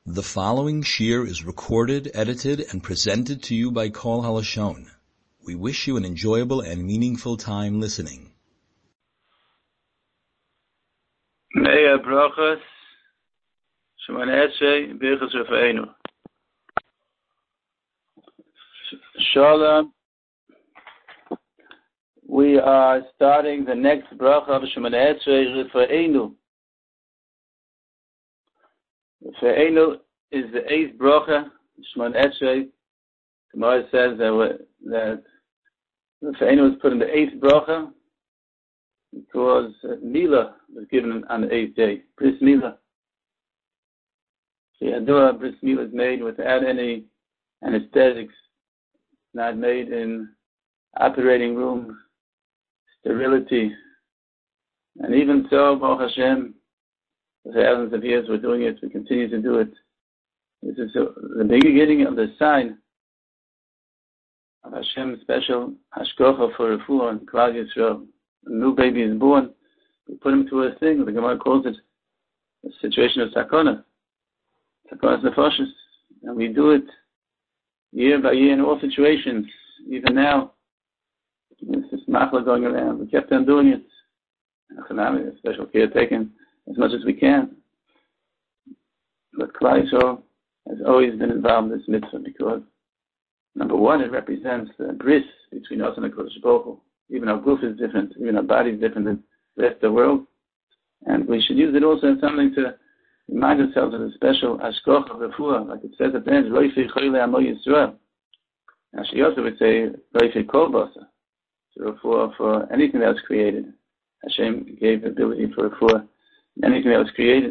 The following shir is recorded, edited, and presented to you by Kol HaLashon. We wish you an enjoyable and meaningful time listening. Meya brachas, Shemona Esrei, Birchas Rafa'enu. Shalom. We are starting the next bracha of Shemona Esrei, Rafa'enu. Rafa'enu is the eighth bracha. Shemona Esrei, the Gemara says that Rafa'enu was put in the eighth bracha because Mila was given on the eighth day. Bris Mila. The Yadua Bris Mila is made without any anesthetics, not made in operating room, sterility. And even so, Baruch Hashem, for thousands of years we're doing it, we continue to do it. This is the beginning of the sign of Hashem's special hashgacha for refuah and Klal Yisrael. A new baby is born, we put him to a thing, the Gemara calls it a situation of sakana. Sakana nefashos. And we do it year by year in all situations. Even now, there's this machla going around. We kept on doing it. A special care taken as much as we can. But Klal Yisrael has always been involved in this mitzvah because, number one, it represents the bris between us and the Kodesh Baruch Hu. Even our goof is different, even our body is different than the rest of the world. And we should use it also as something to remind ourselves of the special hashgacha of refuah, like it says at the end, Roifei Choyle Amo Yisrael. Now she also would say, Roifei Kol Basa. So refuah for anything that was created. Hashem gave the ability for refuah in anything that was created.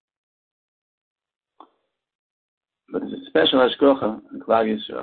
But it's a special hashgacha in Klal Yisrael.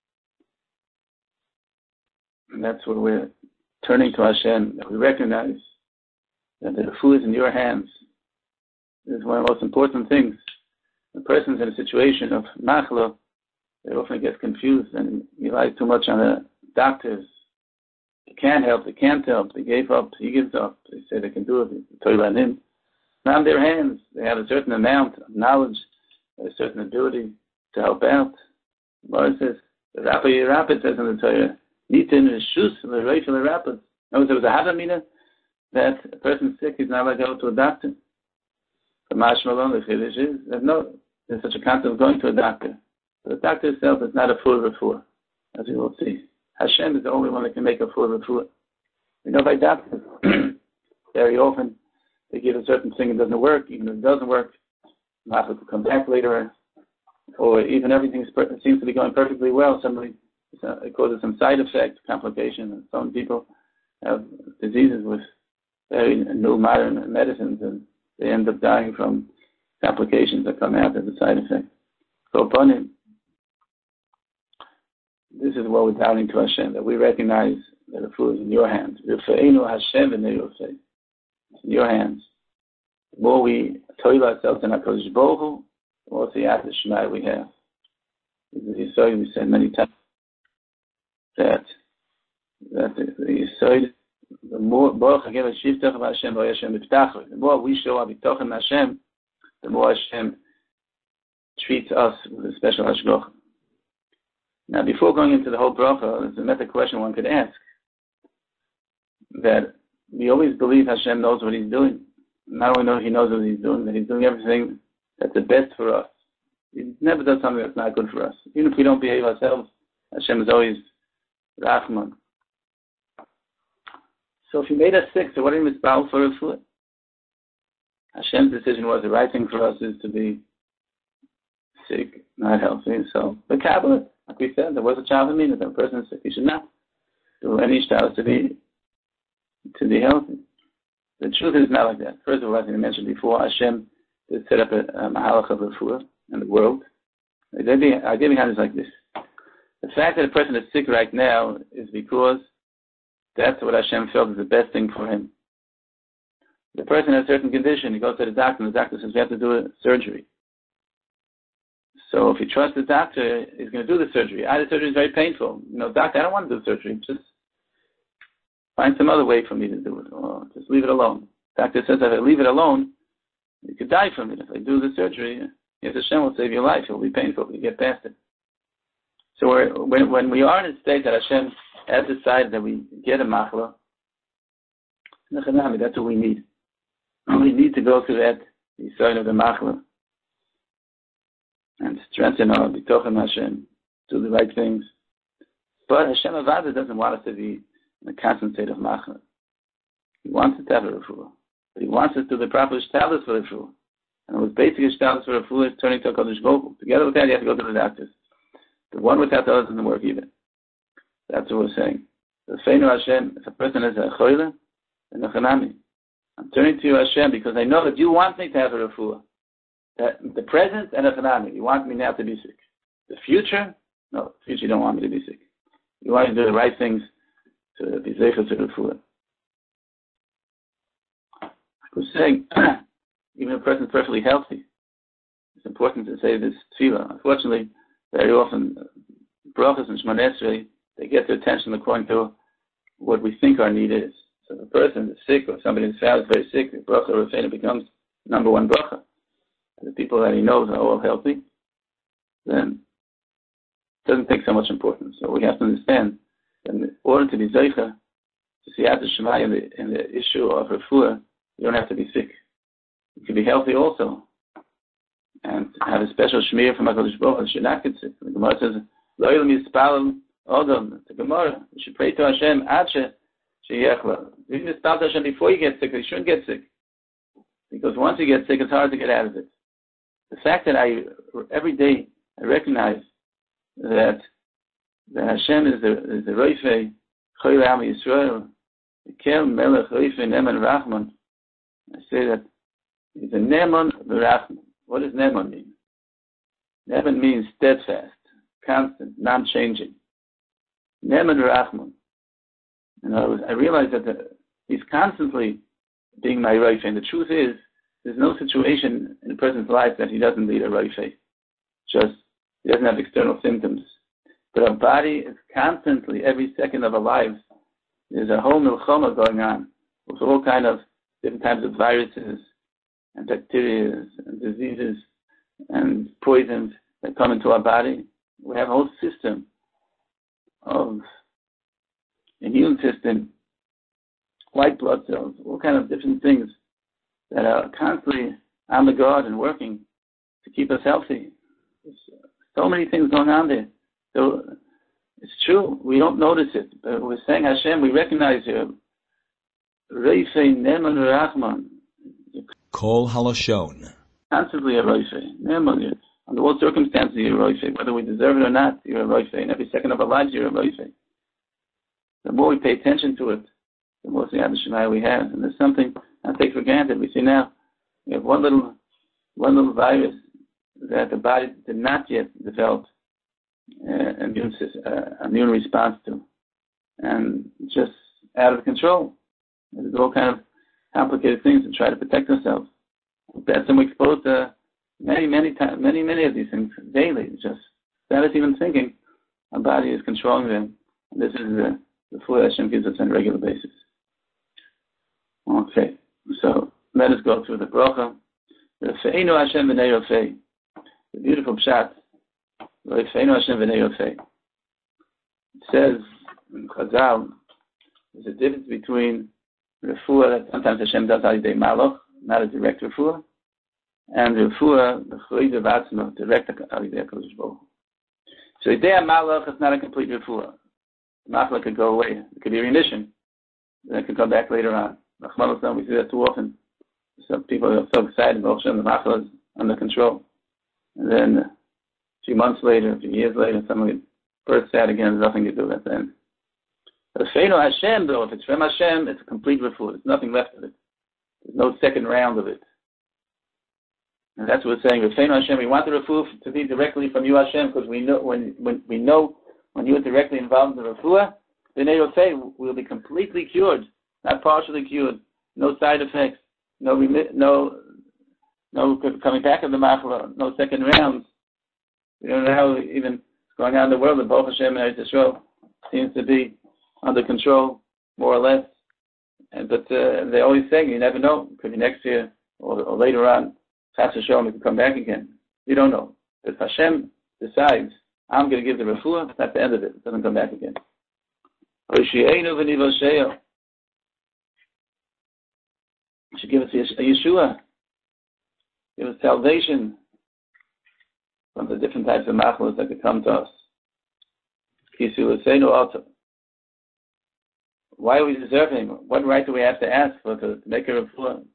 And that's where we're turning to Hashem, that we recognize that the refuah is in your hands. This is one of the most important things. The person's in a situation of machla, they often get confused and rely too much on the doctors. They can't help, they can't help, they gave up, he gives up, they say they can do it, they toil on him. It's not in their hands. They have a certain amount of knowledge, a certain ability to help out. Gemara says, the Rapid says in the Torah, Nitin Rishus L'Reifel L'Rapid. Notice there was a Havamina that a person's sick, he's not allowed to go to a doctor. The Mashmalon, the Chiddush is that no, there's such a concept of going to a doctor. But the doctor itself is not a full refuah, as we will see. Hashem is the only one that can make a full refuah. We know by doctors, very often, they give a certain thing and it doesn't work. Even if it doesn't work, the will come back later, or even everything seems to be going perfectly well. It causes some side effect, complication, and some people have diseases with very new modern medicines, and they end up dying from complications that come out as a side effect. So upon him, this is what we're telling to Hashem, that we recognize that the food is in your hands. Rafa'enu Hashem v'nei Rafa'enu. It's in your hands. The more we toil ourselves in HaKadosh Baruch Hu, the more Siyat Shema we have. As you saw, we said many times that the Yisod, the more Baruch Hagev Shiftach Hashem Hashem Miftach. The more we show our Bitochen Hashem, the more Hashem treats us with a special hashgacha. Now, before going into the whole bracha, there's a meta question one could ask. That we always believe Hashem knows what He's doing. Not only know He knows what He's doing, that He's doing everything that's the best for us. He never does something that's not good for us. Even if we don't behave ourselves, Hashem is always Rahman. So if He made us sick, so what are we mitzvah for refuah? Hashem's decision was the right thing for us is to be sick, not healthy. So the Kabbalah, like we said, there was a chavamina that a person is sick, he should not do any shtaus to be healthy. The truth is not like that. First of all, as I mentioned before, Hashem did set up a mahalach of refuah in the world. The idea behind it is like this. The fact that a person is sick right now is because that's what Hashem felt is the best thing for him. The person has a certain condition, he goes to the doctor, and the doctor says, we have to do a surgery. So if he trusts the doctor, he's going to do the surgery. The surgery is very painful. Doctor, I don't want to do the surgery. Just find some other way for me to do it, or just leave it alone. The doctor says, if I leave it alone, you could die from it. If I do the surgery, yes, Hashem will save your life. It will be painful, but you get past it. So when we are in a state that Hashem has decided that we get a machla, that's what we need. We need to go through that, the sign of the machla, and strengthen our bitochen Hashem, do the right things. But Hashem Avada doesn't want us to be in a constant state of machla. He wants us to have a refuah. But he wants us to do the proper shtalis for the refuah. And the basic shtalis for the refuah is turning to a Kodesh Baruch. Together with that, you have to go to the doctors. The one without the other doesn't work either. That's what we're saying. The Feinu Hashem, if a person is a choyle, then a chanami. I'm turning to you, Hashem, because I know that you want me to have a refuah. The present and a chanami. You want me now to be sick. The future? No, the future you don't want me to be sick. You want me to do the right things to be zeicher to the refuah. I was saying, even if a person is perfectly healthy, it's important to say this tefillah. Unfortunately, very often, brachas and Shemona Esrei, they get their attention according to what we think our need is. So if a person is sick or somebody in his family is very sick, the bracha or Rafeinu becomes number one bracha. And the people that he knows are all healthy, then it doesn't take so much importance. So we have to understand that in order to be zeicher, to see Yad Shemai in the issue of refuah, you don't have to be sick. You can be healthy also. And have a special shmir from HaKadosh Baruch Hu, should not get sick. The Gemara says, Lo yil mispalel odom. The Gemara, you should pray to Hashem, ad sheyechla. You can mispal to Hashem before you get sick, or you shouldn't get sick. Because once you get sick, it's hard to get out of it. The fact that every day, I recognize that Hashem is the Roifei, Choyle Am Yisrael, the Kel Melech Roifei Neman Rachman. I say that he's a Neman Rachman. What does Neman mean? Neman means steadfast, constant, non-changing. Neman Rachman. And I realize that he's constantly being my Roifei. And the truth is, there's no situation in a person's life that he doesn't lead a Roifei. Just, he doesn't have external symptoms. But our body is constantly, every second of our lives, there's a whole milchama going on with all kind of different types of viruses and bacteria and diseases and poisons that come into our body. We have a whole system of immune system, white blood cells, all kind of different things that are constantly on the guard and working to keep us healthy. There's so many things going on there. So it's true, we don't notice it, but we're saying, Hashem, we recognize you. Reifei Neman Rachman. Kol Halashon. Constantly a Reifei. Neman. Under all circumstances, you're a Reifei. Whether we deserve it or not, you're a Reifei. In every second of our lives, you're a Reifei. The more we pay attention to it, the more Siyat Shemai we have. And there's something I take for granted. We see now, we have one little virus that the body did not yet develop immune response to, and just out of control. There's all kind of complicated things to try to protect ourselves. That's when we expose to many of these things daily. Just without us even thinking, our body is controlling them. And this is the food Hashem gives us on a regular basis. Okay, so let us go through the bracha. Refeinu Hashem v'nei Rofei. The beautiful pshat. Refeinu Hashem v'nei Rofei. It says in Chazal, there's a difference between refuah that sometimes Hashem does al yidei malach, not a direct refuah, and refuah the choyde v'atzma, direct al yidei HaKadosh Baruch Hu. So yidei malach is not a complete refuah. The machla could go away. It could be remission. Then it could come back later on. We see that too often. Some people are so excited, the machla is under control. And then a few months later, a few years later, someone bursts out again, there's nothing to do at the end. But Feinu Hashem, though, if it's from Hashem, it's a complete refuah. There's nothing left of it. There's no second round of it. And that's what we're saying. Feinu Hashem, we want the refuah to be directly from you, Hashem, because we know when you are directly involved in the refuah, B'nei Rofei will be completely cured, not partially cured, no side effects, no coming back of the machla, no second rounds. We don't know how even what's going on in the world. The Baruch Hashem and Yisrael seems to be under control, more or less. But they're always saying, you never know, could be next year or later on, Chas V'Shalom, it could come back again. We don't know. If Hashem decides, I'm going to give the refuah, that's the end of it. It doesn't come back again. He should give us a Yeshua, give us salvation from the different types of machlos that could come to us. Why are we deserving? What right do we have to ask for to make a refuah?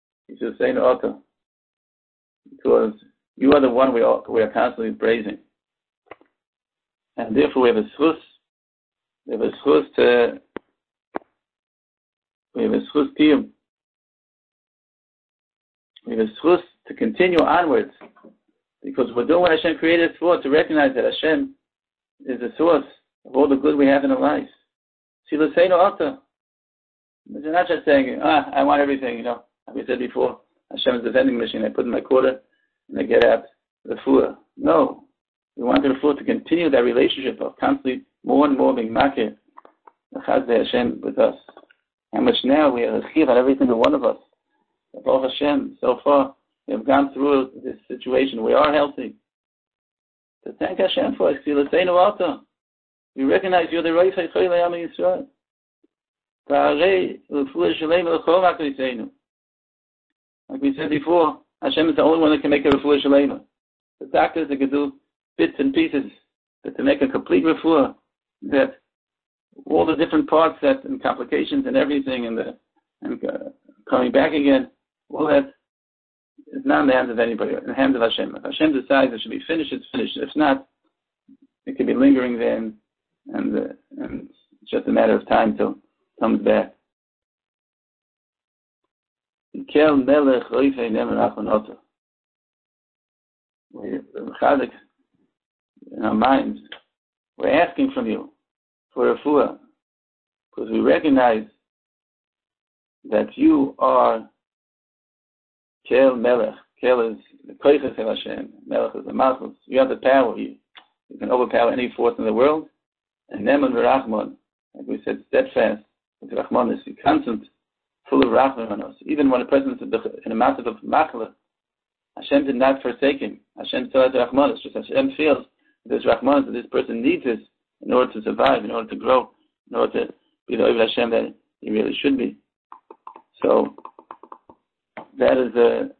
Because you are the one we are constantly praising. And therefore we have a schus. We have a schus kiyum. We have a schus to continue onwards. Because we're doing what Hashem created us for, to recognize that Hashem is the source of all the good we have in our lives. Silaseinu alta. You're not just saying, I want everything, Like we said before, Hashem is the vending machine. I put in my quarter and I get out the refuah. No. We want the refuah to continue that relationship of constantly more and more being makir, the Chazde Hashem with us. How much now we have a chiv on every single one of us. Baruch Hashem, so far, we have gone through this situation. We are healthy. To thank Hashem for it. Silaseinu alta. We recognize you're the Reifei Choyle Am Yisrael. Like we said before, Hashem is the only one that can make a refuah shalema. The doctors that can do bits and pieces, but to make a complete refuah, that all the different parts that and complications and everything and coming back again, all that is not in the hands of anybody, in the hands of Hashem. If Hashem decides it should be finished, it's finished. If not, it could be lingering there, and it's just a matter of time till it comes back. We're in our minds, we're asking from you for refuah, because we recognize that you are Kel Melech. Kel is the Koiches of Hashem. Melech is the Malchus. You have the power. You can overpower any force in the world. And Neman v'Rachman, like we said, steadfast with Rachman, is constant, full of Rachman on us. Even when a person is in a massive of Machla, Hashem did not forsake him. Hashem still has Rachman. It's just Hashem feels that there's Rachman, that this person needs this in order to survive, in order to grow, in order to be the Oived Hashem that he really should be. So that is the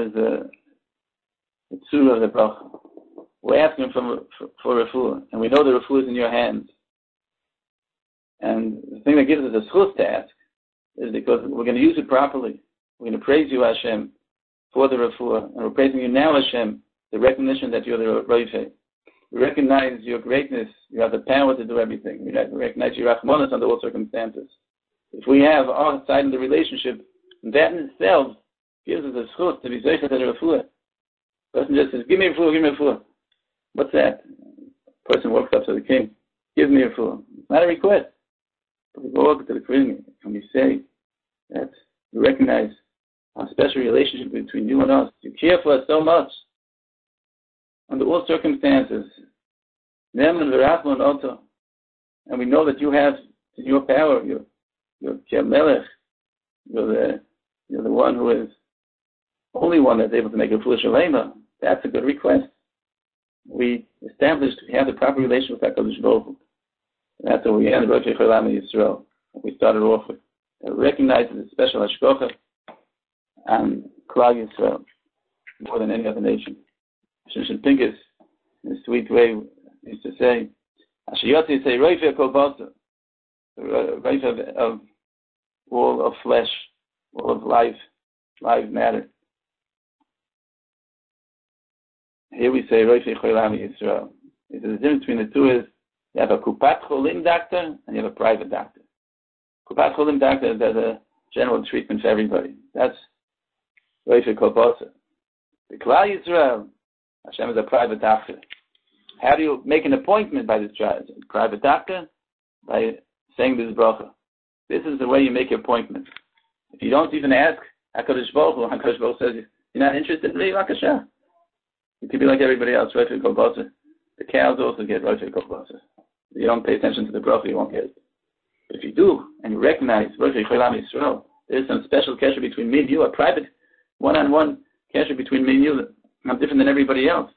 tzura of the bracha. We're asking for refuah, and we know the refuah is in your hands. And the thing that gives us a schus to ask is because we're going to use it properly. We're going to praise you, Hashem, for the refuah, and we're praising you now, Hashem, the recognition that you're the Reifei. We recognize your greatness. You have the power to do everything. We recognize your Rachmanis under all circumstances. If we have our side in the relationship, that in itself gives us a schus to be zeichet to the refuah. The person just says, give me a refuah, give me a refuah. What's that? A person walks up to the king, give me a refuah. It's not a request. But we go up to the king and we say that we recognize our special relationship between you and us. You care for us so much under all circumstances. And we know that you have in your power, you're Kel Melech. You're the one who is only one that's able to make a refuah shalema. That's a good request. We established we have the proper relation with HaKadosh Baruch Hu. That's what we had in Roshei Cholam Yisrael. We started off with recognizing the special hashgacha and Klal Yisrael more than any other nation. Shimshon Pincus, in a sweet way, used to say, "Ashiyoti say Reifei kol basa," the Reifei of all of flesh, all of life matter. Here we say Roshei Cholam Yisrael. The difference between the two is you have a Kupat Cholim doctor and you have a private doctor. Kupat Cholim doctor does a general treatment for everybody. That's Roshei Kol Basa. The Klal Yisrael, Hashem is a private doctor. How do you make an appointment by this private doctor? By saying this bracha. This is the way you make your appointment. If you don't even ask HaKadosh Baruch Hu, HaKadosh Baruch Hu says, you're not interested in me, Vakasha. You could be like everybody else, Roshei Kol Basa. The cows also get Roshei Kol Basa. If you don't pay attention to the bracha, you won't get it. But if you do, and you recognize Roshei Cholam Yisrael, there is some special kesher between me and you, a private, one-on-one kesher between me and you. I'm different than everybody else.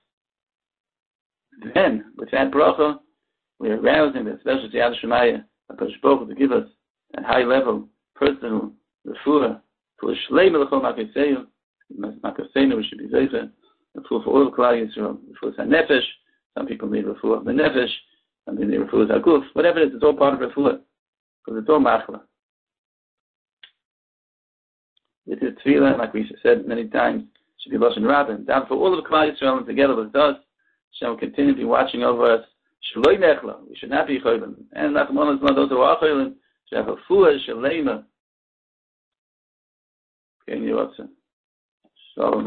Then, with that bracha, we're arousing the special Siyad Shemaya, HaKadosh Baruch Hu, to give us that high level, personal, refuah, for Shleim Elachol Makaseinu, Makaseinu, we should be Zeicha, refuah for all of Klal Yisrael, refuah HaNefesh, some people need refuah of the Nefesh, some people need refuah HaGuf, whatever it is, it's all part of refuah, because it's all machla. It is tefillah, like we said many times, should be Lashon Rabin, down for all of Klal Yisrael and together with us. Hashem will continue to be watching over us. Shloi nechla, we should not be cholim. And Nachman is not those who are cholim, should have a fuah shalema. Okay, you also. Shalom.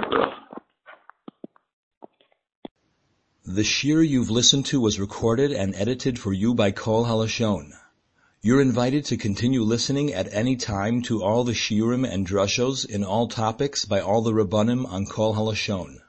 The shir you've listened to was recorded and edited for you by Kol Halashon. You're invited to continue listening at any time to all the shiurim and drushos in all topics by all the Rabbanim on Kol Halashon.